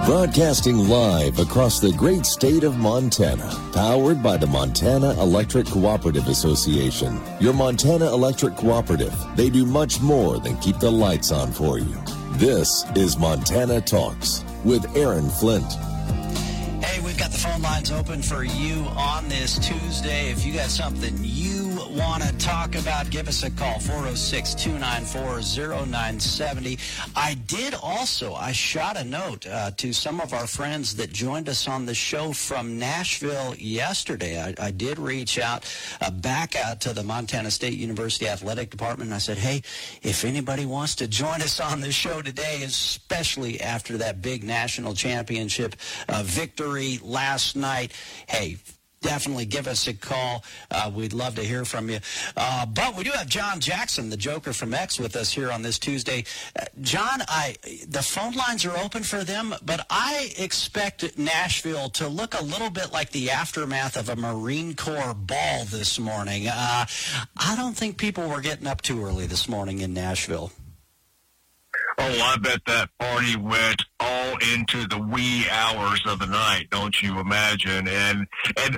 Broadcasting live across the great state of Montana, powered by the Montana Electric Cooperative Association. Your Montana Electric Cooperative, they do much more than keep the lights on for you. This is Montana Talks with Aaron Flint. Hey, we've got the phone lines open for you on this Tuesday. If you got something you want to talk about, give us a call, 406-294-0970. I shot a note to some of our friends that joined us on the show from Nashville yesterday. I did reach out, back out to the Montana State University Athletic Department, and I said, hey, if anybody wants to join us on the show today, especially after that big national championship victory last night, hey, definitely give us a call. We'd love to hear from you. But we do have John Jackson, the Joker from X, with us here on this Tuesday. John, the phone lines are open for them, but I expect Nashville to look a little bit like the aftermath of a Marine Corps ball this morning. I don't think people were getting up too early this morning in Nashville. Oh, I bet that party went all into the wee hours of the night, don't you imagine? And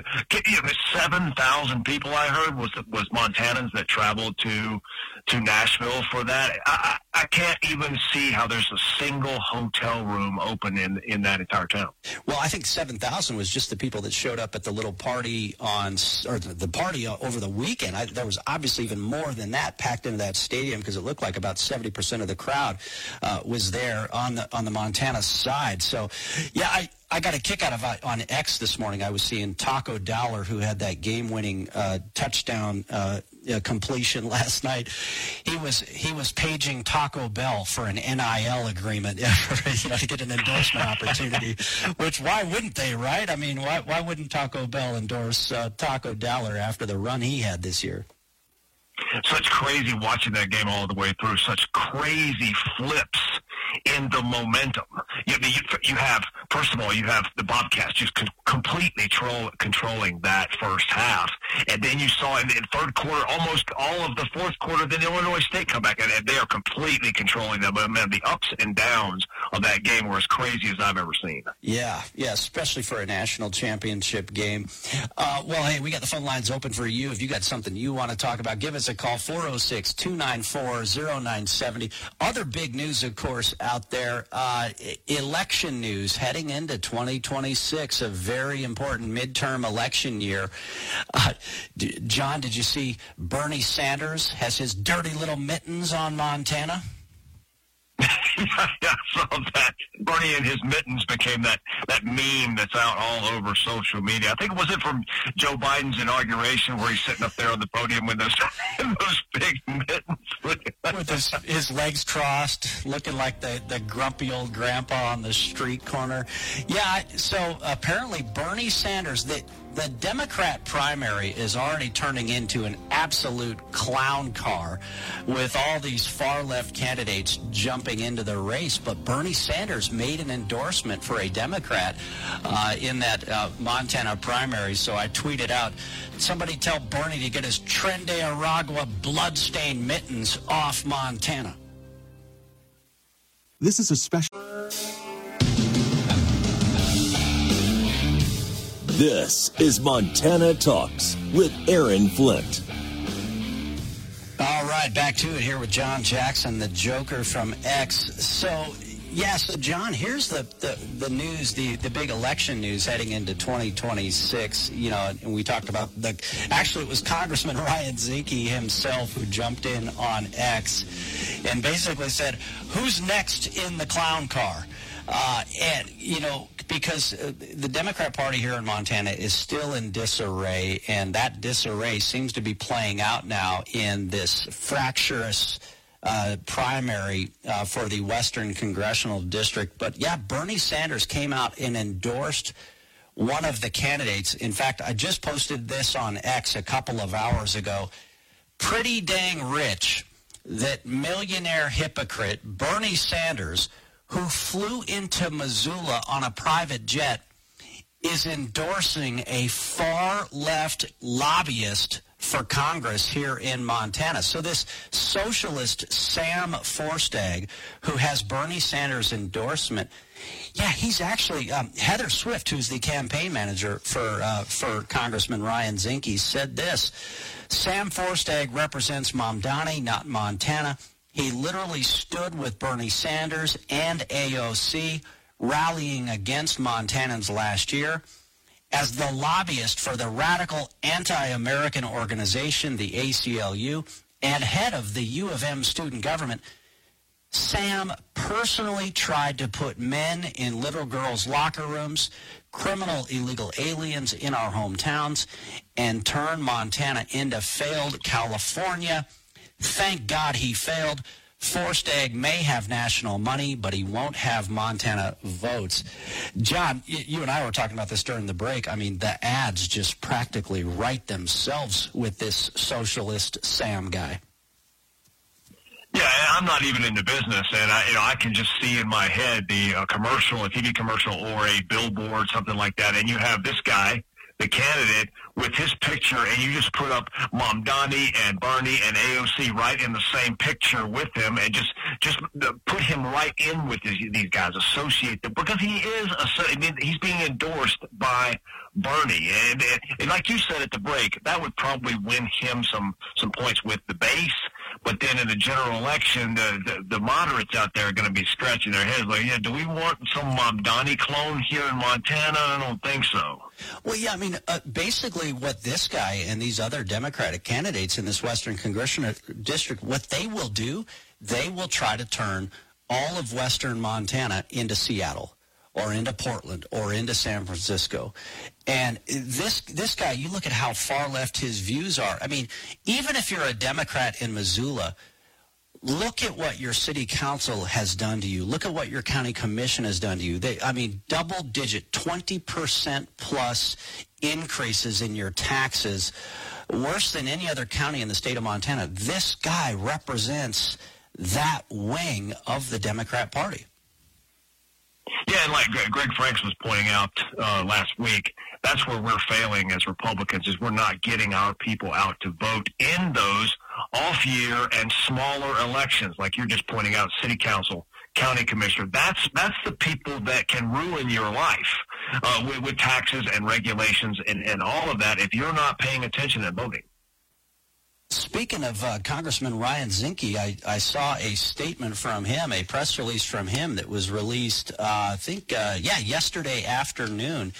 7,000 people I heard was Montanans that traveled to Nashville for that. I can't even see how there's a single hotel room open in that entire town. Well, I think 7,000 was just the people that showed up at the little party the party over the weekend. There was obviously even more than that packed into that stadium because it looked like about 70% of the crowd was there on the Montana side. So, yeah, I got a kick out of on X this morning. I was seeing Taco Dowler, who had that game-winning touchdown completion last night. He was paging Taco Bell for an NIL agreement, to get an endorsement opportunity. Which, why wouldn't they, right? I mean, why wouldn't Taco Bell endorse Taco Dowler after the run he had this year? Such crazy watching that game all the way through. Such crazy flips in the momentum. You have, first of all, you have the Bobcats just completely controlling that first half. And then you saw in the third quarter, almost all of the fourth quarter, then Illinois State come back, and they are completely controlling them. But, man, the ups and downs of that game were as crazy as I've ever seen. Yeah, especially for a national championship game. Well, hey, we got the phone lines open for you. If you got something you want to talk about, give us a call, 406-294-0970. Other big news, of course, out there, election news heading into 2026, a very important midterm election year. John, did you see Bernie Sanders has his dirty little mittens on Montana? Yeah, I saw that. Bernie and his mittens became that meme that's out all over social media. I think, was it from Joe Biden's inauguration where he's sitting up there on the podium with those big mittens? With his legs crossed, looking like the grumpy old grandpa on the street corner. Yeah, so apparently Bernie Sanders, the Democrat primary is already turning into an absolute clown car with all these far-left candidates jumping into the race. But Bernie Sanders made an endorsement for a Democrat in that Montana primary. So I tweeted out, somebody tell Bernie to get his Tren de Aragua bloodstained mittens off Montana. This is a special... This is Montana Talks with Aaron Flint. All right, back to it here with John Jackson, the Joker from X. So John, here's the news, the big election news heading into 2026. And we talked about actually it was Congressman Ryan Zinke himself who jumped in on X and basically said, who's next in the clown car? Because the Democrat Party here in Montana is still in disarray, and that disarray seems to be playing out now in this fractious primary for the Western Congressional District. But, yeah, Bernie Sanders came out and endorsed one of the candidates. In fact, I just posted this on X a couple of hours ago. Pretty dang rich that millionaire hypocrite Bernie Sanders, who flew into Missoula on a private jet, is endorsing a far-left lobbyist for Congress here in Montana. So this socialist Sam Forstag, who has Bernie Sanders' endorsement, yeah, he's actually Heather Swift, who's the campaign manager for Congressman Ryan Zinke, said this: Sam Forstag represents Mamdani, not Montana. He literally stood with Bernie Sanders and AOC, rallying against Montanans last year. As the lobbyist for the radical anti-American organization, the ACLU, and head of the U of M student government, Sam personally tried to put men in little girls' locker rooms, criminal illegal aliens in our hometowns, and turn Montana into failed California. Thank God he failed. Forstag may have national money, but he won't have Montana votes. John, you and I were talking about this during the break. I mean, the ads just practically write themselves with this socialist Sam guy. Yeah, I'm not even in the business, and I can just see in my head the commercial, a TV commercial or a billboard, something like that, and you have this guy, the candidate, with his picture, and you just put up Mamdani and Bernie and AOC right in the same picture with him, and just put him right in with these guys, associate them, because he is he's being endorsed by Bernie, and like you said at the break, that would probably win him some points with the base. But then in the general election, the moderates out there are going to be scratching their heads like, yeah, do we want some Mamdani clone here in Montana? I don't think so. Well, yeah, I mean, basically what this guy and these other Democratic candidates in this Western Congressional District, what they will do, they will try to turn all of Western Montana into Seattle or into Portland or into San Francisco. And this guy, you look at how far left his views are. I mean, even if you're a Democrat in Missoula, look at what your city council has done to you. Look at what your county commission has done to you. Double-digit, 20% plus increases in your taxes, worse than any other county in the state of Montana. This guy represents that wing of the Democrat Party. Yeah, and like Greg Franks was pointing out last week, that's where we're failing as Republicans, is we're not getting our people out to vote in those off-year and smaller elections, like you're just pointing out, city council, county commissioner. That's the people that can ruin your life with taxes and regulations and all of that if you're not paying attention and voting. Speaking of Congressman Ryan Zinke, I saw a statement from him, a press release from him that was released, yesterday afternoon.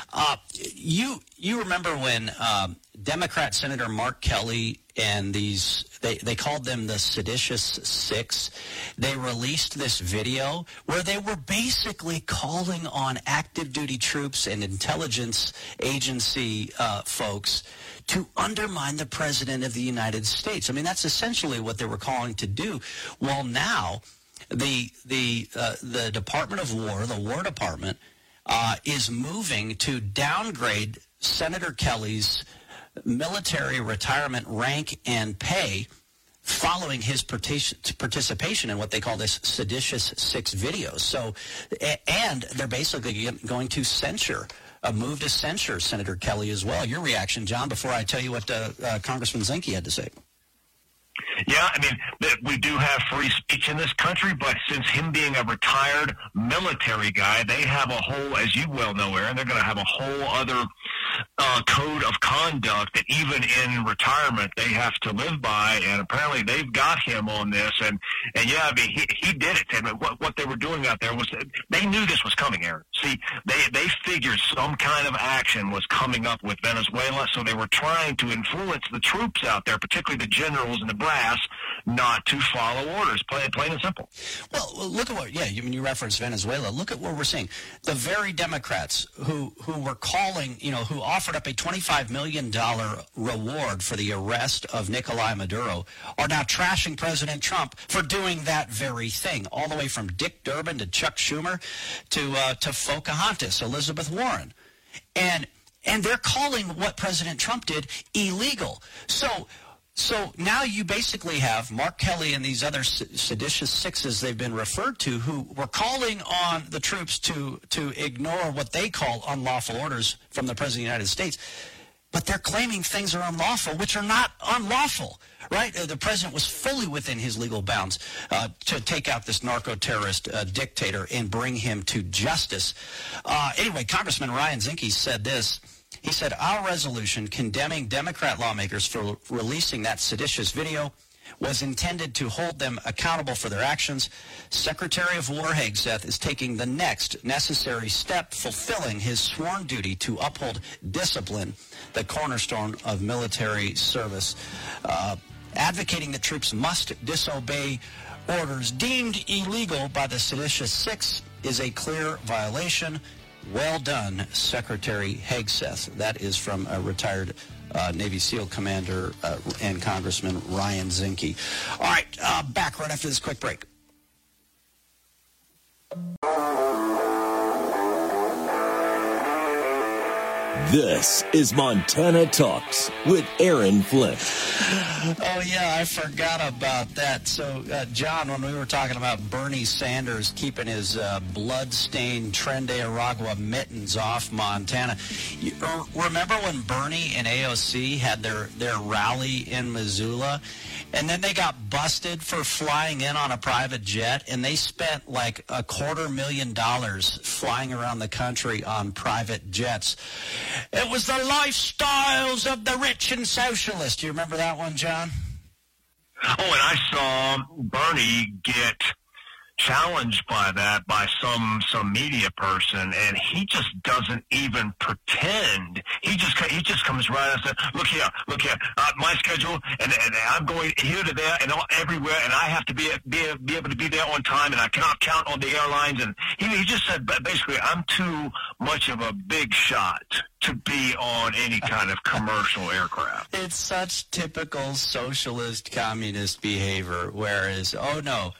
You remember when Democrat Senator Mark Kelly and they called them the Seditious Six. They released this video where they were basically calling on active duty troops and intelligence agency folks to undermine the President of the United States. I mean, that's essentially what they were calling to do. Well, now the Department of War, the War Department, is moving to downgrade Senator Kelly's military retirement rank and pay following his participation in what they call this Seditious Six videos. So, and they're basically going to move to censure Senator Kelly as well. Your reaction, John, before I tell you what Congressman Zinke had to say. Yeah, I mean, we do have free speech in this country, but since him being a retired military guy, they have a whole, as you well know, Aaron, they're going to have a whole other code of conduct that even in retirement they have to live by, and apparently they've got him on this. And yeah, I mean, he did it. And what they were doing out there was, they knew this was coming, Aaron. See, they figured some kind of action was coming up with Venezuela, so they were trying to influence the troops out there, particularly the generals and the brass, not to follow orders, plain and simple. Well, look at what, you referenced Venezuela. Look at what we're seeing. The very Democrats who were calling, who offered up a $25 million reward for the arrest of Nicolai Maduro are now trashing President Trump for doing that very thing, all the way from Dick Durbin to Chuck Schumer to Pocahontas, Elizabeth Warren. And they're calling what President Trump did illegal. So now you basically have Mark Kelly and these other seditious sixes they've been referred to, who were calling on the troops to ignore what they call unlawful orders from the President of the United States. but they're claiming things are unlawful, which are not unlawful, right? The president was fully within his legal bounds to take out this narco-terrorist dictator and bring him to justice. Anyway, Congressman Ryan Zinke said this. He said, our resolution condemning Democrat lawmakers for releasing that seditious video was intended to hold them accountable for their actions. Secretary of War Hegseth is taking the next necessary step, fulfilling his sworn duty to uphold discipline, the cornerstone of military service. Advocating that troops must disobey orders deemed illegal by the seditious six is a clear violation. Well done, Secretary Hegseth. That is from a retired Navy SEAL commander and Congressman Ryan Zinke. All right, back right after this quick break. This is Montana Talks with Aaron Flint. Oh, yeah, I forgot about that. So, John, when we were talking about Bernie Sanders keeping his blood-stained Tren de Aragua mittens off Montana, remember when Bernie and AOC had their rally in Missoula, and then they got busted for flying in on a private jet, and they spent like $250,000 flying around the country on private jets. It was the lifestyles of the rich and socialist. Do you remember that one, John? Oh, and I saw Bernie get challenged by that by some media person, and he just doesn't even pretend. He just comes right and says, look here, my schedule, and I'm going here to there and everywhere, and I have to be able to be there on time, and I cannot count on the airlines. And he just said, basically, I'm too much of a big shot to be on any kind of commercial aircraft. It's such typical socialist communist behavior, whereas, oh, no,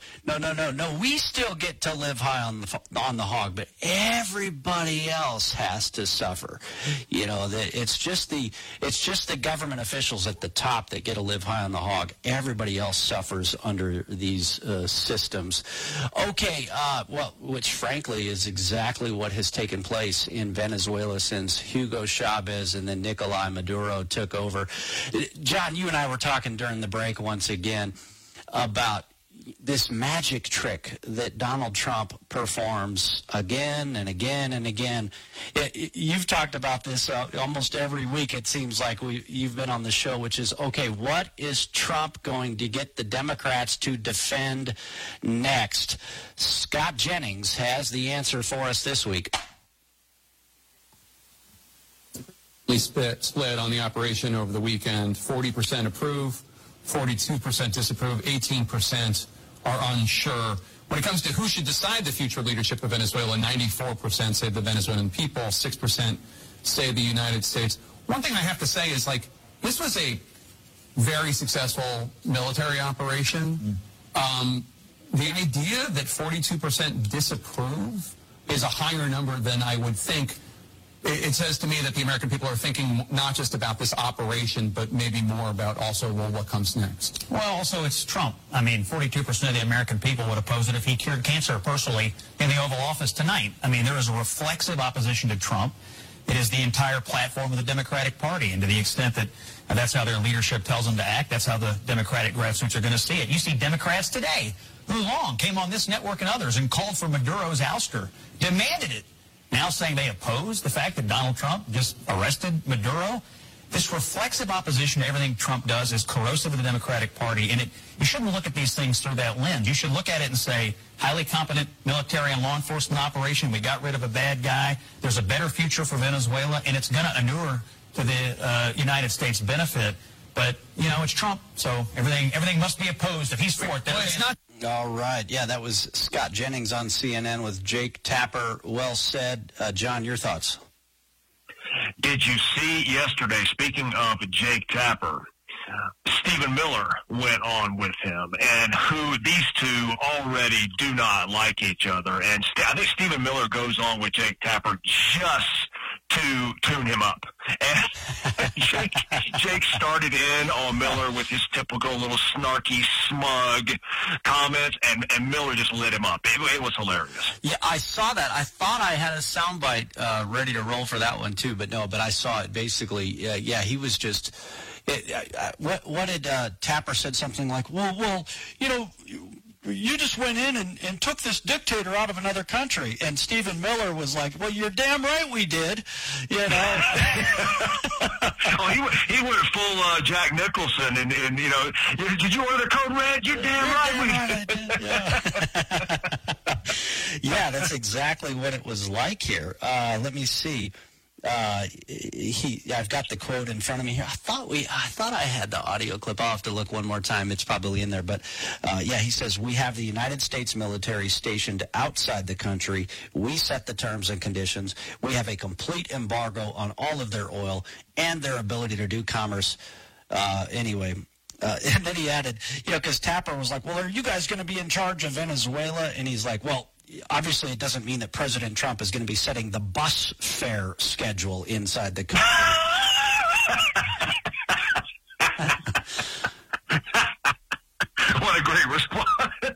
we still get to live high on the hog, but everybody else has to suffer. You know, that it's just the government officials at the top that get to live high on the hog. Everybody else suffers under these systems. Okay, well, which frankly is exactly what has taken place in Venezuela since Hugo Chavez and then Nicolai Maduro took over. John, you and I were talking during the break once again about this magic trick that Donald Trump performs again and again and again. You've talked about this almost every week. It seems like you've been on the show, which is, okay, what is Trump going to get the Democrats to defend next? Scott Jennings has the answer for us this week. Split on the operation over the weekend. 40% approve, 42% disapprove, 18% are unsure. When it comes to who should decide the future leadership of Venezuela, 94% say the Venezuelan people, 6% say the United States. One thing I have to say is, like, this was a very successful military operation. The idea that 42% disapprove is a higher number than I would think. It says to me that the American people are thinking not just about this operation, but maybe more about also, well, what comes next. Well, also it's Trump. I mean, 42% of the American people would oppose it if he cured cancer personally in the Oval Office tonight. I mean, there is a reflexive opposition to Trump. It is the entire platform of the Democratic Party, and to the extent that that's how their leadership tells them to act, that's how the Democratic grassroots are going to see it. You see Democrats today who long came on this network and others and called for Maduro's ouster, demanded it, now saying they oppose the fact that Donald Trump just arrested Maduro. This reflexive opposition to everything Trump does is corrosive of the Democratic Party, and you shouldn't look at these things through that lens. You should look at it and say, highly competent military and law enforcement operation, we got rid of a bad guy, there's a better future for Venezuela, and it's going to inure to the United States' benefit. But, you know, it's Trump, so everything must be opposed. If he's for it, then it's not. All right. Yeah, that was Scott Jennings on CNN with Jake Tapper. Well said. John, your thoughts? Did you see yesterday, speaking of Jake Tapper, Stephen Miller went on with him, and who these two already do not like each other. And I think Stephen Miller goes on with Jake Tapper just to tune him up. And Jake started in on Miller with his typical little snarky, smug comments, and Miller just lit him up. It was hilarious. Yeah, I saw that. I thought I had a soundbite ready to roll for that one, too, but I saw it. Basically, he was just... what did Tapper said something like, well, you just went in and took this dictator out of another country. And Stephen Miller was like, well, you're damn right we did. He went full Jack Nicholson and did you order the Code Red? You're damn right we did. Yeah, that's exactly what it was like here. Let me see. I've got the quote in front of me here. I thought I had the audio clip. I'll have to look one more time. It's probably in there. But, he says, we have the United States military stationed outside the country. We set the terms and conditions. We have a complete embargo on all of their oil and their ability to do commerce. Anyway. And then he added, because Tapper was like, well, are you guys going to be in charge of Venezuela? And he's like, well, obviously it doesn't mean that President Trump is going to be setting the bus fare schedule inside the country. What a great response.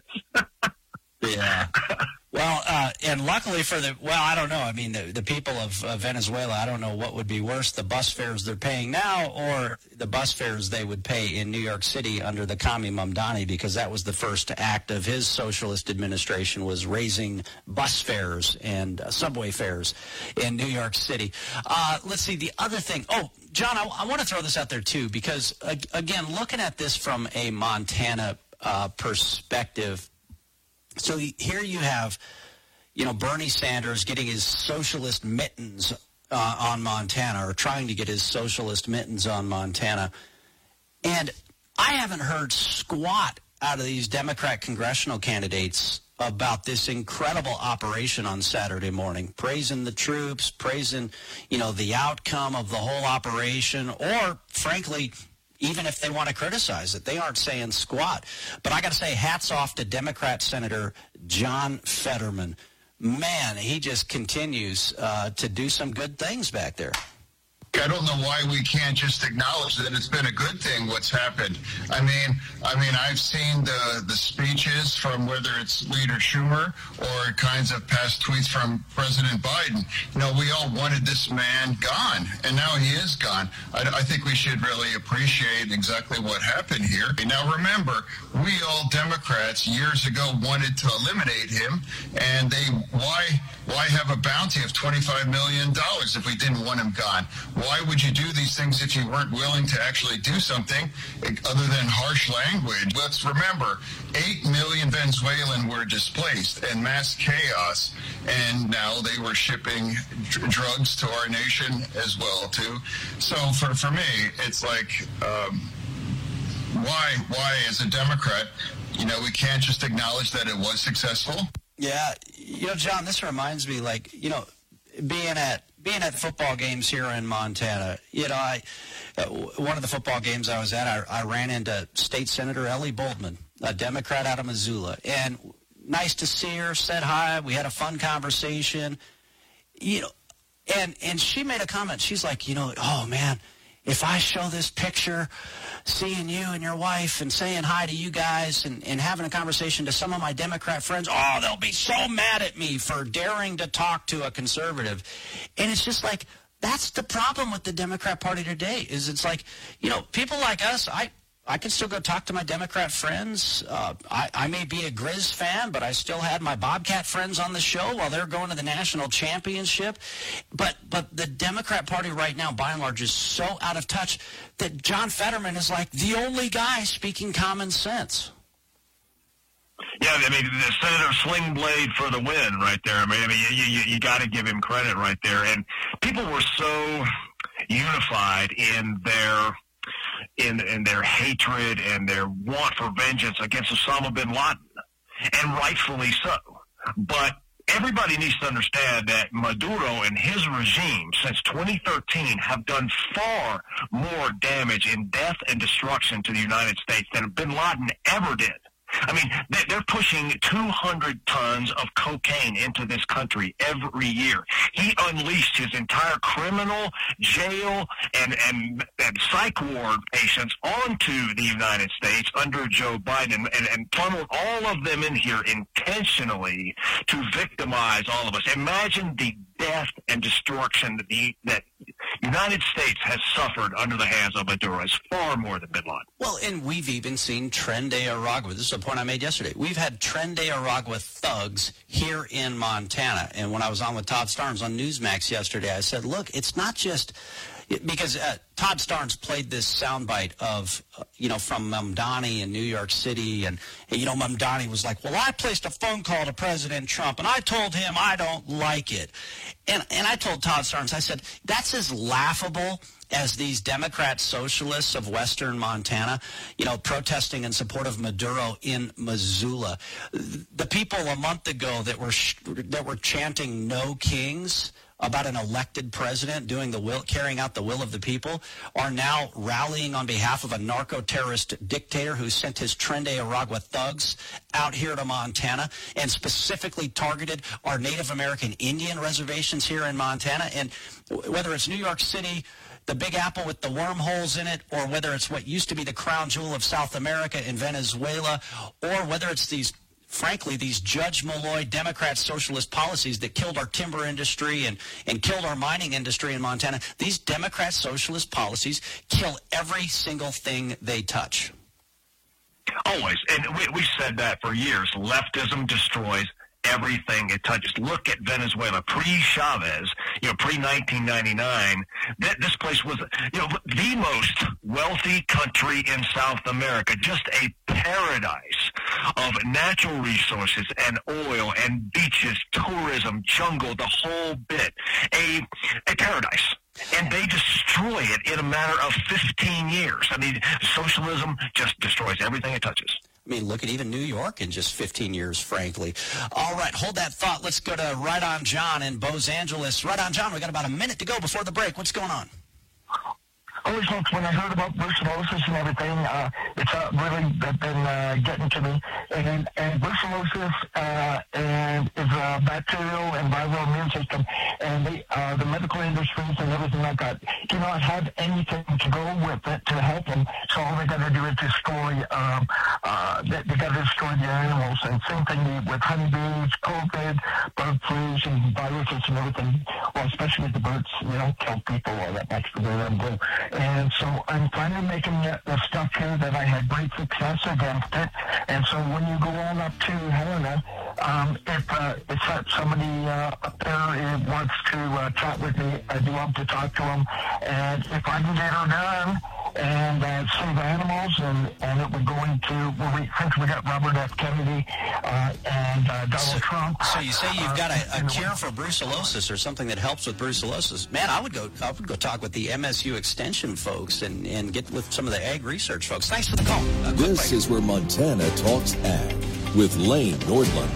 Yeah. Well, and luckily I don't know. I mean, the people of Venezuela, I don't know what would be worse, the bus fares they're paying now or the bus fares they would pay in New York City under the Kami Mamdani, because that was the first act of his socialist administration, was raising bus fares and subway fares in New York City. Let's see, the other thing. Oh, John, I want to throw this out there, too, because, again, looking at this from a Montana perspective, so here you have, Bernie Sanders getting his socialist mittens on Montana, or trying to get his socialist mittens on Montana. And I haven't heard squat out of these Democrat congressional candidates about this incredible operation on Saturday morning, praising the troops, praising, the outcome of the whole operation, or, frankly, even if they want to criticize it, they aren't saying squat. But I got to say, hats off to Democrat Senator John Fetterman. Man, he just continues to do some good things back there. I don't know why we can't just acknowledge that it's been a good thing what's happened. I mean, I've seen the speeches from whether it's Leader Schumer or kinds of past tweets from President Biden. We all wanted this man gone, and now he is gone. I think we should really appreciate exactly what happened here. Now, remember, we all Democrats years ago wanted to eliminate him, and why have a bounty of $25 million if we didn't want him gone? Why would you do these things if you weren't willing to actually do something other than harsh language? Let's remember, 8 million Venezuelans were displaced and mass chaos, and now they were shipping drugs to our nation as well, too. So for me, it's like, why as a Democrat, we can't just acknowledge that it was successful? Yeah, John, this reminds me, being at the football games here in Montana, one of the football games I was at, I ran into State Senator Ellie Boldman, a Democrat out of Missoula, and nice to see her, said hi, we had a fun conversation, and she made a comment. She's like, oh, man, if I show this picture, seeing you and your wife and saying hi to you guys and having a conversation to some of my Democrat friends, they'll be so mad at me for daring to talk to a conservative. And it's just like, that's the problem with the Democrat Party today, is it's like, people like us, I can still go talk to my Democrat friends. I may be a Grizz fan, but I still had my Bobcat friends on the show while they're going to the national championship. But the Democrat Party right now, by and large, is so out of touch that John Fetterman is like the only guy speaking common sense. Yeah, the Senator Sling Blade for the win right there. You got to give him credit right there. And people were so unified in their hatred and their want for vengeance against Osama bin Laden, and rightfully so. But everybody needs to understand that Maduro and his regime since 2013 have done far more damage in death and destruction to the United States than bin Laden ever did. I mean, they're pushing 200 tons of cocaine into this country every year. He unleashed his entire criminal jail and psych ward patients onto the United States under Joe Biden and funneled all of them in here intentionally to victimize all of us. Imagine the death and destruction that United States has suffered under the hands of Maduro is far more than Bin Laden. Well, and we've even seen Tren de Aragua. This is a point I made yesterday. We've had Tren de Aragua thugs here in Montana. And when I was on with Todd Starnes on Newsmax yesterday, I said, look, it's not just because Todd Starnes played this soundbite of, from Mamdani in New York City. And, Mamdani was like, well, I placed a phone call to President Trump, and I told him I don't like it. And I told Todd Starnes, I said, that's as laughable as these Democrat socialists of Western Montana, protesting in support of Maduro in Missoula. The people a month ago that were chanting "No Kings" about an elected president carrying out the will of the people are now rallying on behalf of a narco-terrorist dictator who sent his Tren de Aragua thugs out here to Montana and specifically targeted our Native American Indian reservations here in Montana. And whether it's New York City, the Big Apple with the wormholes in it, or whether it's what used to be the crown jewel of South America in Venezuela, or whether it's these Judge Malloy Democrat socialist policies that killed our timber industry and killed our mining industry in Montana, these Democrat socialist policies kill every single thing they touch. Always. And we said that for years. Leftism destroys everything it touches. Look at Venezuela, pre-Chavez, pre-1999. This place was, the most wealthy country in South America, just a paradise of natural resources and oil and beaches, tourism, jungle, the whole bit. A paradise. And they destroy it in a matter of 15 years. I mean, socialism just destroys everything it touches. I mean, look at even New York in just 15 years, frankly. All right, hold that thought. Let's go to Right On John in Los Angeles. Right On John, we got about a minute to go before the break. What's going on? Always, folks, when I heard about brucellosis and everything, it's really been getting to me. And brucellosis is a bacterial and viral immune system, and the medical industries and everything like that do not have anything to go with it to help them. So all they got to do is destroy. They got to destroy the animals. And same thing with honeybees, COVID, bird flus, and viruses and everything. Well, especially the birds, kill people all that much for their own good. And so I'm finally making the stuff here that I had great success against it. And so when you go on up to Helena, if somebody up there wants to chat with me, I'd love to talk to them. And if I can get her done and save animals, and it would go into, since we got Robert F. Kennedy and Donald Trump. So you say you've got a cure for brucellosis or something that helps with brucellosis. Man, I would go talk with the MSU Extension folks and get with some of the ag research folks. Thanks for the call. This is where Montana Talks Ag with Lane Nordlund.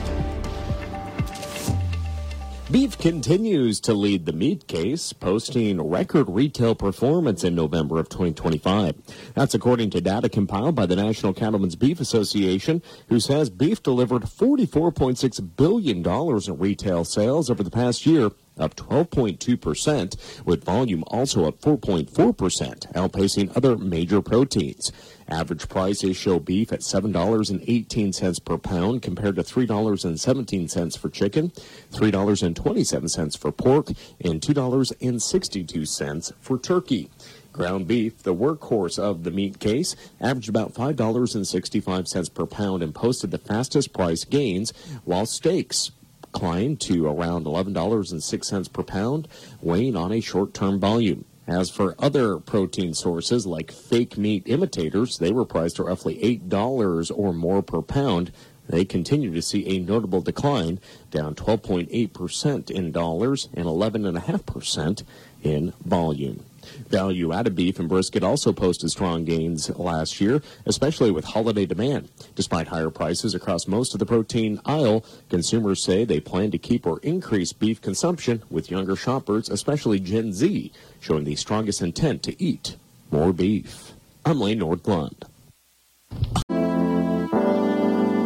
Beef continues to lead the meat case, posting record retail performance in November of 2025. That's according to data compiled by the National Cattlemen's Beef Association, who says beef delivered $44.6 billion in retail sales over the past year, up 12.2%, with volume also up 4.4%, outpacing other major proteins. Average prices show beef at $7.18 per pound compared to $3.17 for chicken, $3.27 for pork, and $2.62 for turkey. Ground beef, the workhorse of the meat case, averaged about $5.65 per pound and posted the fastest price gains, while steaks climbed to around $11.06 per pound, weighing on a short-term volume. As for other protein sources like fake meat imitators, they were priced at roughly $8 or more per pound. They continue to see a notable decline, down 12.8% in dollars and 11.5% in volume. Value-added beef and brisket also posted strong gains last year, especially with holiday demand. Despite higher prices across most of the protein aisle, consumers say they plan to keep or increase beef consumption, with younger shoppers, especially Gen Z, showing the strongest intent to eat more beef. I'm Lane Nordlund.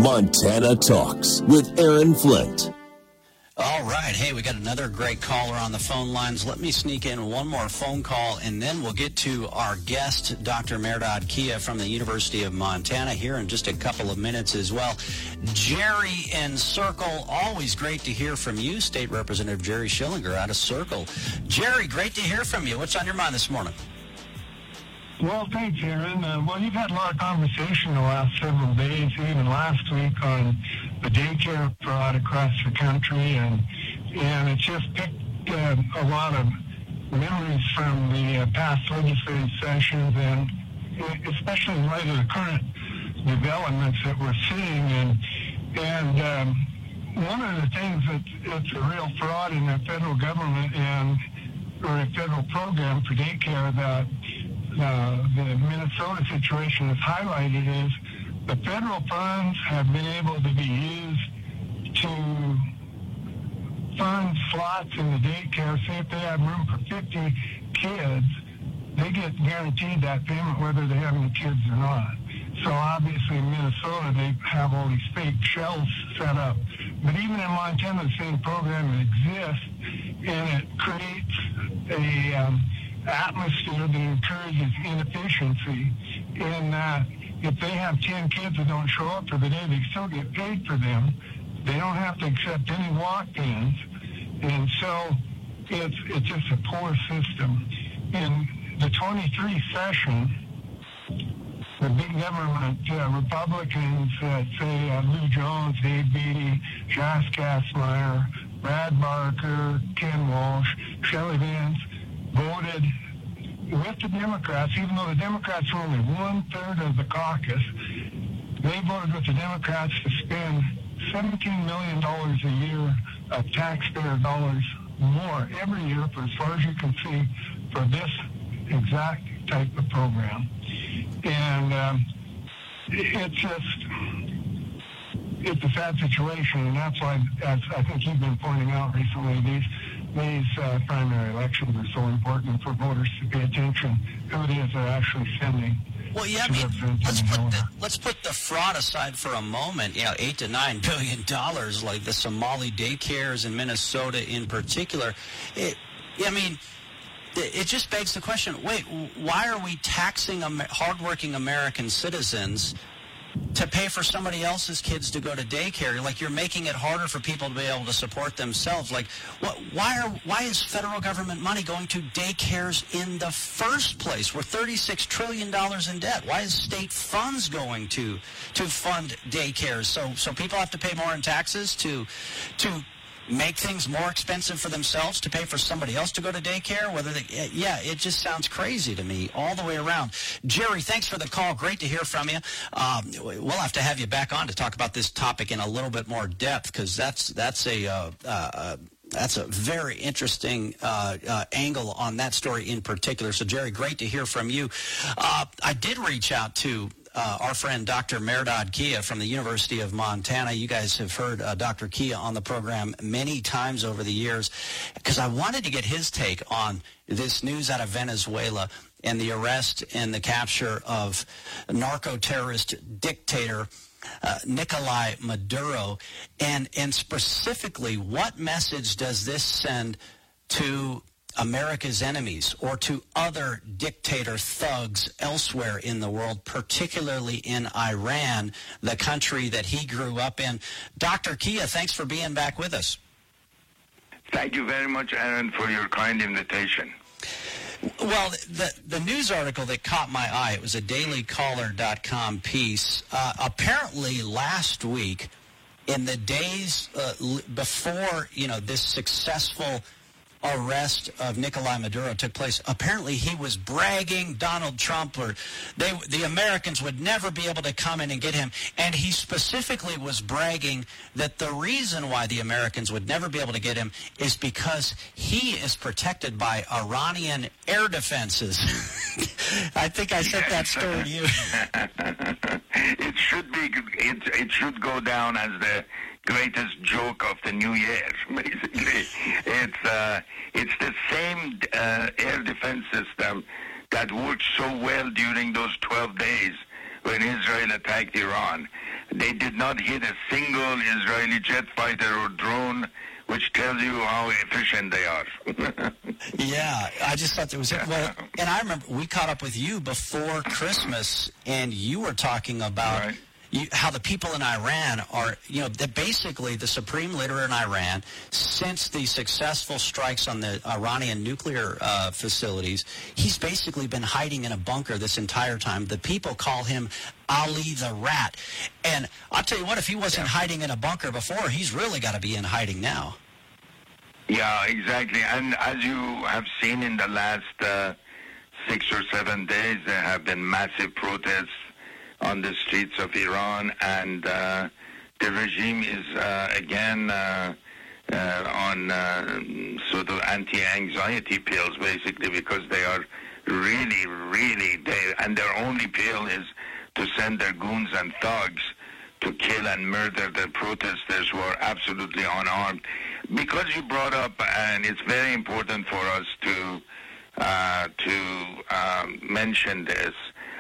Montana Talks with Aaron Flint. All right. Hey, we got another great caller on the phone lines. Let me sneak in one more phone call, and then we'll get to our guest, Dr. Mehrdad Kia from the University of Montana, here in just a couple of minutes as well. Jerry in Circle, always great to hear from you. State Representative Jerry Schillinger out of Circle. Jerry, great to hear from you. What's on your mind this morning? Well, thanks, Aaron. Well, you've had a lot of conversation the last several days, even last week, on the daycare fraud across the country, and it just picked a lot of memories from the past legislative sessions, and especially in light of the current developments that we're seeing. And one of the things that's a real fraud in the federal government or a federal program for daycare that the Minnesota situation has highlighted is the federal funds have been able to be used to fund slots in the daycare. Say if they have room for 50 kids, they get guaranteed that payment whether they have any kids or not. So obviously in Minnesota they have all these fake shells set up. But even in Montana the same program exists, and it creates a atmosphere that encourages inefficiency in that if they have 10 kids that don't show up for the day, they still get paid for them. They don't have to accept any walk-ins. And so it's just a poor system. In the 23 session, the big government Republicans, say Lou Jones, Dave Beatty, Jas Kastmeyer, Brad Barker, Ken Walsh, Shelley Vance, voted with the Democrats, even though the Democrats were only 1/3 of the caucus. They voted with the Democrats to spend $17 million a year of taxpayer dollars more every year for as far as you can see for this exact type of program. And it's a sad situation, and that's why, as I think you've been pointing out recently, these primary elections are so important for voters to pay attention who it is they're actually sending. Well, yeah, I mean, let's put the fraud aside for a moment. You know, $8 to $9 billion, like the Somali daycares in Minnesota in particular. It just begs the question, wait, why are we taxing hardworking American citizens to pay for somebody else's kids to go to daycare? Like, you're making it harder for people to be able to support themselves. Like, why is federal government money going to daycares in the first place? We're $36 trillion in debt. Why is state funds going to fund daycares? So people have to pay more in taxes to make things more expensive for themselves to pay for somebody else to go to daycare? It just sounds crazy to me all the way around. Jerry, thanks for the call. Great to hear from you. We'll have to have you back on to talk about this topic in a little bit more depth, because that's a very interesting angle on that story in particular. So, Jerry, great to hear from you. I did reach out to our friend Dr. Mehrdad Kia from the University of Montana. You guys have heard Dr. Kia on the program many times over the years, because I wanted to get his take on this news out of Venezuela and the arrest and the capture of narco-terrorist dictator Nicolás Maduro, and specifically, what message does this send to America's enemies or to other dictator thugs elsewhere in the world, particularly in Iran, the country that he grew up in? Dr. Kia, thanks for being back with us. Thank you very much, Aaron, for your kind invitation. Well, the news article that caught my eye, it was a dailycaller.com piece. Apparently last week, in the days before, this successful arrest of Nicolás Maduro took place, apparently he was bragging Donald Trump, or the Americans would never be able to come in and get him. And he specifically was bragging that the reason why the Americans would never be able to get him is because he is protected by Iranian air defenses. I think I sent that story to you. It should go down as the greatest joke of the new year, basically. It's the same air defense system that worked so well during those 12 days when Israel attacked Iran. They did not hit a single Israeli jet fighter or drone, which tells you how efficient they are. Yeah, I just thought there was... Well, and I remember we caught up with you before Christmas, and you were talking about how the people in Iran are, that basically the supreme leader in Iran, since the successful strikes on the Iranian nuclear facilities, he's basically been hiding in a bunker this entire time. The people call him Ali the Rat. And I'll tell you what, if he wasn't hiding in a bunker before, he's really got to be in hiding now. Yeah, exactly. And as you have seen in the last 6 or 7 days, there have been massive protests on the streets of Iran, and the regime is again on sort of anti-anxiety pills, basically, because they are really, and their only pill is to send their goons and thugs to kill and murder the protesters who are absolutely unarmed. Because you brought up, and it's very important for us to mention this,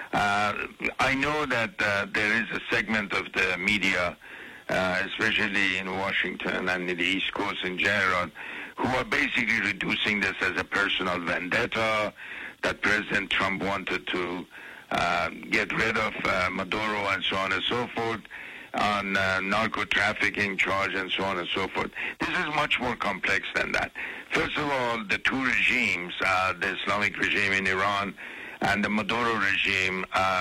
I know that there is a segment of the media, especially in Washington and in the East Coast in general, who are basically reducing this as a personal vendetta, that President Trump wanted to get rid of Maduro and so on and so forth, on narco-trafficking charge and so on and so forth. This is much more complex than that. First of all, the two regimes, the Islamic regime in Iran and the Maduro regime,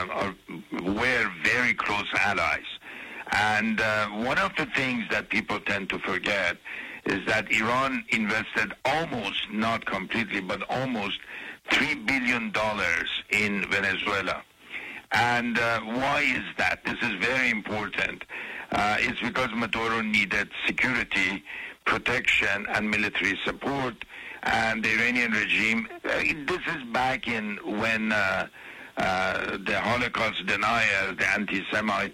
were very close allies. And one of the things that people tend to forget is that Iran invested almost, not completely, but almost $3 billion in Venezuela. And why is that? This is very important. It's because Maduro needed security, protection, and military support. And the Iranian regime, this is back in when the Holocaust denier, the anti-Semite,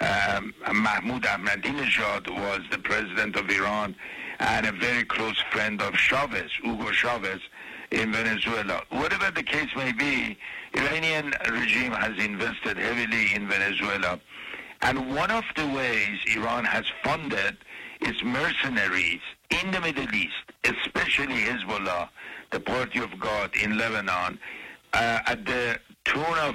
Mahmoud Ahmadinejad was the president of Iran and a very close friend of Chavez, Hugo Chavez, in Venezuela. Whatever the case may be, Iranian regime has invested heavily in Venezuela. And one of the ways Iran has funded its mercenaries in the Middle East, especially Hezbollah, the Party of God in Lebanon, at the tune of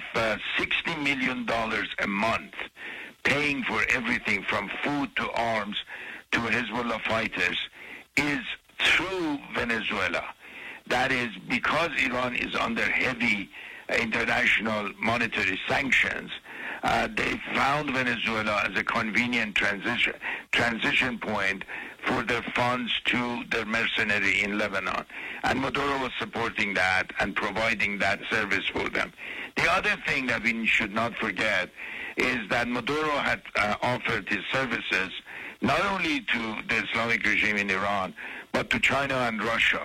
$60 million a month, paying for everything from food to arms to Hezbollah fighters, is through Venezuela. That is because Iran is under heavy international monetary sanctions. They found Venezuela as a convenient transition point for their funds to their mercenary in Lebanon. And Maduro was supporting that and providing that service for them. The other thing that we should not forget is that Maduro had offered his services not only to the Islamic regime in Iran, but to China and Russia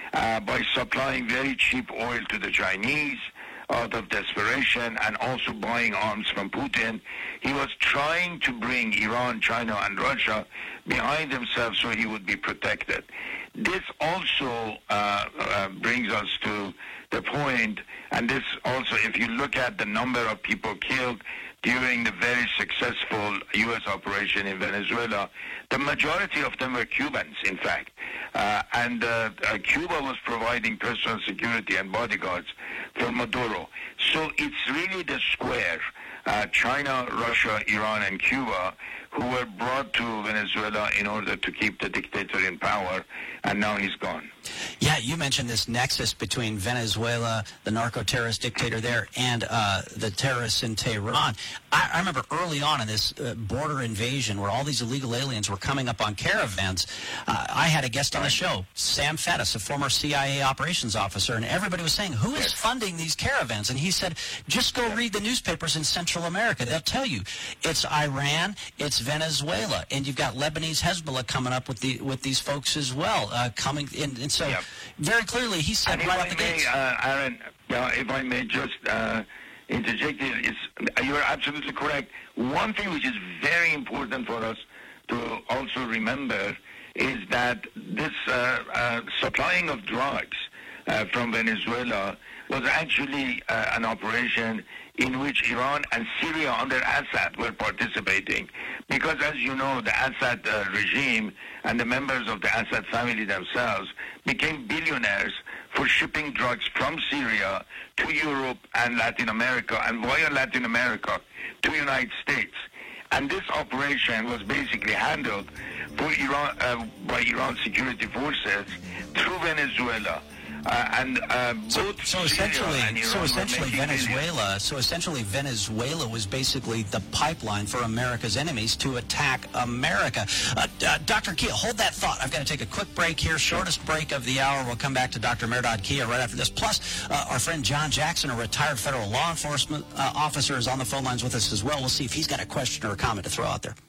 by supplying very cheap oil to the Chinese out of desperation and also buying arms from Putin. He was trying to bring Iran, China, and Russia behind himself so he would be protected. This also brings us to the point, and this also, if you look at the number of people killed during the very successful U.S. operation in Venezuela, the majority of them were Cubans, in fact. And Cuba was providing personal security and bodyguards for Maduro. So it's really the square, China, Russia, Iran, and Cuba, who were brought to Venezuela in order to keep the dictator in power, and now he's gone. Yeah, you mentioned this nexus between Venezuela, the narco-terrorist dictator there, and the terrorists in Tehran. I remember early on in this border invasion where all these illegal aliens were coming up on caravans, I had a guest on the show, Sam Faddis, a former CIA operations officer, and everybody was saying, who is funding these caravans? And he said, just go read the newspapers in Central America. They'll tell you. It's Iran, it's Venezuela, and you've got Lebanese Hezbollah coming up with these folks as well, coming in. And so very clearly he said right out the gates. Aaron, if I may just interject here, you're absolutely correct. One thing which is very important for us to also remember is that this supplying of drugs from Venezuela was actually an operation in which Iran and Syria under Assad were participating. Because as you know, the Assad regime and the members of the Assad family themselves became billionaires for shipping drugs from Syria to Europe and Latin America, and via Latin America to the United States. And this operation was basically handled for Iran, by Iran's security forces through Venezuela. So essentially Venezuela was basically the pipeline for America's enemies to attack America. Dr. Kia, hold that thought. I've got to take a quick break here, shortest break of the hour. We'll come back to Dr. Mehrdad Kia right after this. Plus, our friend John Jackson, a retired federal law enforcement officer, is on the phone lines with us as well. We'll see if he's got a question or a comment to throw out there.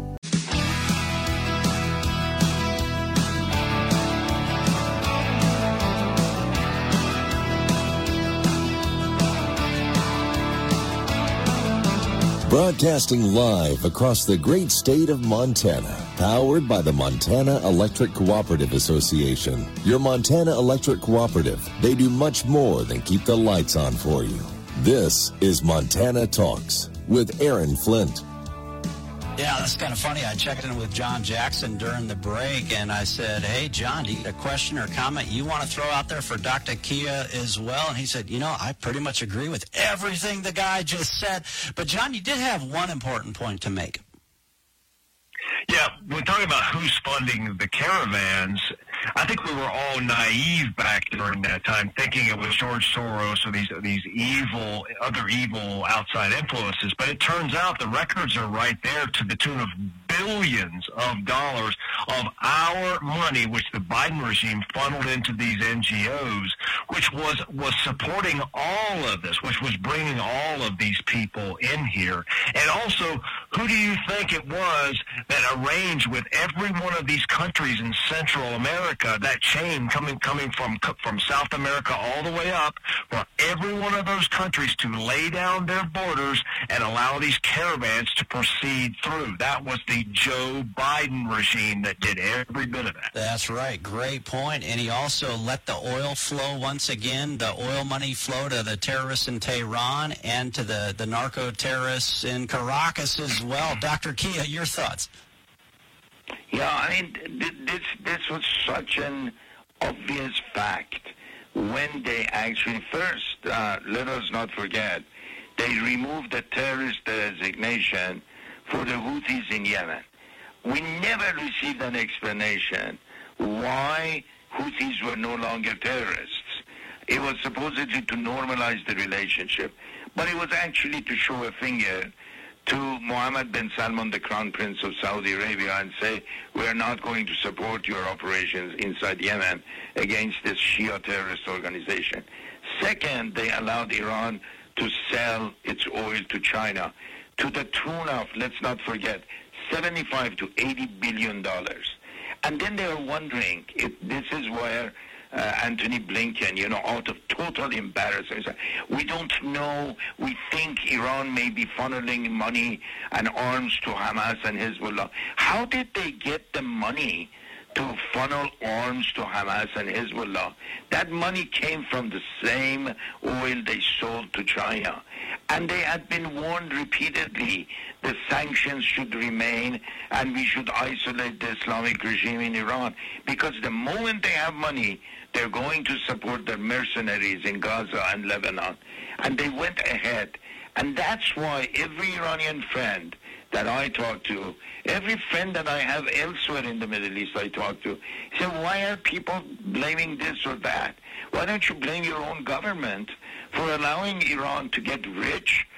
Broadcasting live across the great state of Montana, powered by the Montana Electric Cooperative Association. Your Montana Electric Cooperative, they do much more than keep the lights on for you. This is Montana Talks with Aaron Flint. Yeah, that's kind of funny. I checked in with John Jackson during the break, and I said, hey, John, do you got a question or comment you want to throw out there for Dr. Kia as well? And he said, I pretty much agree with everything the guy just said. But, John, you did have one important point to make. Yeah, we're talking about who's funding the caravans. I think we were all naive back during that time, thinking it was George Soros or these other evil outside influences. But it turns out the records are right there to the tune of billions of dollars of our money, which the Biden regime funneled into these NGOs, which was supporting all of this, which was bringing all of these people in here. And also, who do you think it was that arranged with every one of these countries in Central America, that chain coming from South America all the way up, for every one of those countries to lay down their borders and allow these caravans to proceed through? That was the Joe Biden regime that did every bit of that. That's right. Great point. And he also let the oil flow once again, the oil money flow to the terrorists in Tehran and to the narco-terrorists in Caracas as well. Dr. Kia, your thoughts? Yeah, I mean, this was such an obvious fact when they actually first, let us not forget, they removed the terrorist designation for the Houthis in Yemen. We never received an explanation why Houthis were no longer terrorists. It was supposedly to normalize the relationship, but it was actually to show a finger to Mohammed bin Salman, the Crown Prince of Saudi Arabia, and say, we are not going to support your operations inside Yemen against this Shia terrorist organization. Second, they allowed Iran to sell its oil to China to the tune of, let's not forget, $75 to $80 billion. And then they were wondering if this is where Antony Blinken, out of total embarrassment, we don't know, we think Iran may be funneling money and arms to Hamas and Hezbollah. How did they get the money to funnel arms to Hamas and Hezbollah? That money came from the same oil they sold to China. And they had been warned repeatedly the sanctions should remain and we should isolate the Islamic regime in Iran. Because the moment they have money, they're going to support their mercenaries in Gaza and Lebanon. And they went ahead. And that's why every Iranian friend that I talk to, every friend that I have elsewhere in the Middle East I talk to, say, why are people blaming this or that? Why don't you blame your own government for allowing Iran to get rich,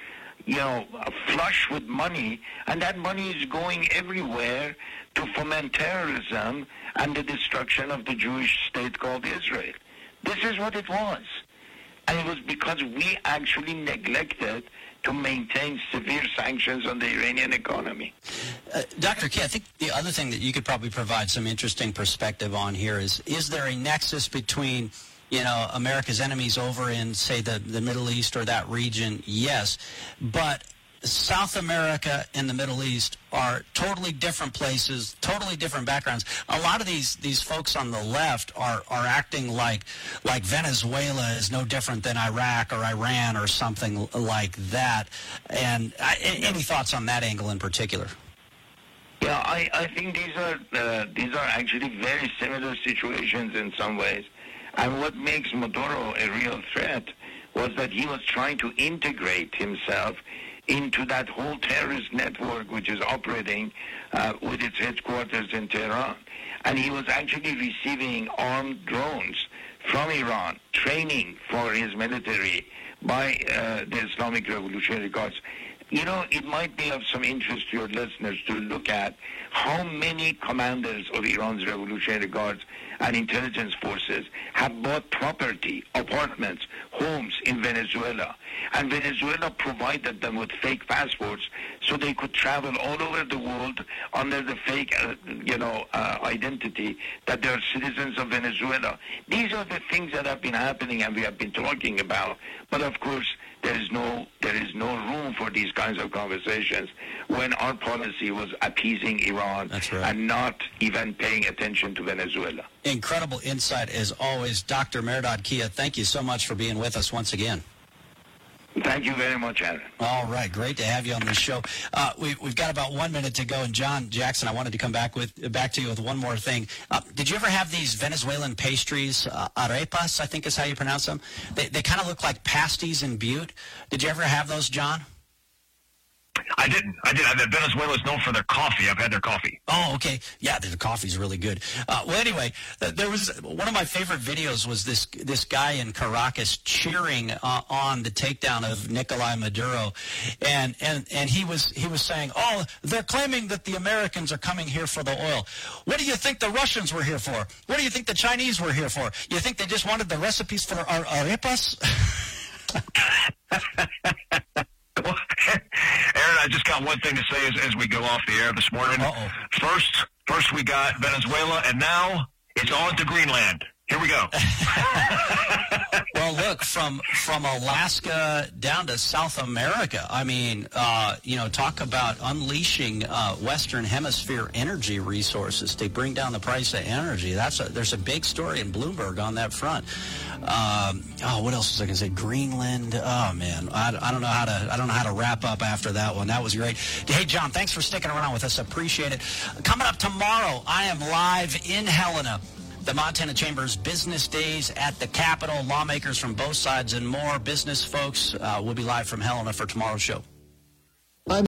flush with money, and that money is going everywhere to foment terrorism and the destruction of the Jewish state called Israel. This is what it was. And it was because we actually neglected to maintain severe sanctions on the Iranian economy. Dr. Kia, I think the other thing that you could probably provide some interesting perspective on here is there a nexus between America's enemies over in, say, the Middle East or that region? Yes. But South America and the Middle East are totally different places, totally different backgrounds. A lot of these folks on the left are acting like Venezuela is no different than Iraq or Iran or something like that. And any thoughts on that angle in particular? Yeah, I think these are actually very similar situations in some ways. And what makes Maduro a real threat was that he was trying to integrate himself into that whole terrorist network which is operating with its headquarters in Tehran. And he was actually receiving armed drones from Iran, training for his military by the Islamic Revolutionary Guards. You know, it might be of some interest to your listeners to look at how many commanders of Iran's Revolutionary Guards and intelligence forces have bought property, apartments, homes in Venezuela. And Venezuela provided them with fake passports so they could travel all over the world under the fake, identity that they are citizens of Venezuela. These are the things that have been happening and we have been talking about. But of course, there is no room for these kinds of conversations when our policy was appeasing Iran. That's right. And not even paying attention to Venezuela. Incredible insight as always. Dr. Mehrdad Kia, thank you so much for being with us once again. Thank you very much, Aaron. All right, great to have you on this show. We've got about 1 minute to go, and John Jackson, I wanted to come back to you with one more thing. Did you ever have these Venezuelan pastries, arepas, I think is how you pronounce them? They kind of look like pasties in Butte. Did you ever have those, John? I didn't. Venezuela is known for their coffee. I've had their coffee. Oh, okay. Yeah, the coffee's really good. Well, anyway, there was one of my favorite videos was this guy in Caracas cheering on the takedown of Nicolás Maduro, and he was saying, "Oh, they're claiming that the Americans are coming here for the oil. What do you think the Russians were here for? What do you think the Chinese were here for? You think they just wanted the recipes for our arepas?" Well, Aaron, I just got one thing to say as we go off the air this morning. Uh-oh. First we got Venezuela, and now it's on to Greenland. Here we go. Well, look, from Alaska down to South America, I mean, talk about unleashing Western Hemisphere energy resources to bring down the price of energy. There's a big story in Bloomberg on that front. What else was I going to say? Greenland. Oh man, I don't know how to wrap up after that one. That was great. Hey, John, thanks for sticking around with us. Appreciate it. Coming up tomorrow, I am live in Helena. The Montana Chamber's Business Days at the Capitol. Lawmakers from both sides and more. Business folks will be live from Helena for tomorrow's show.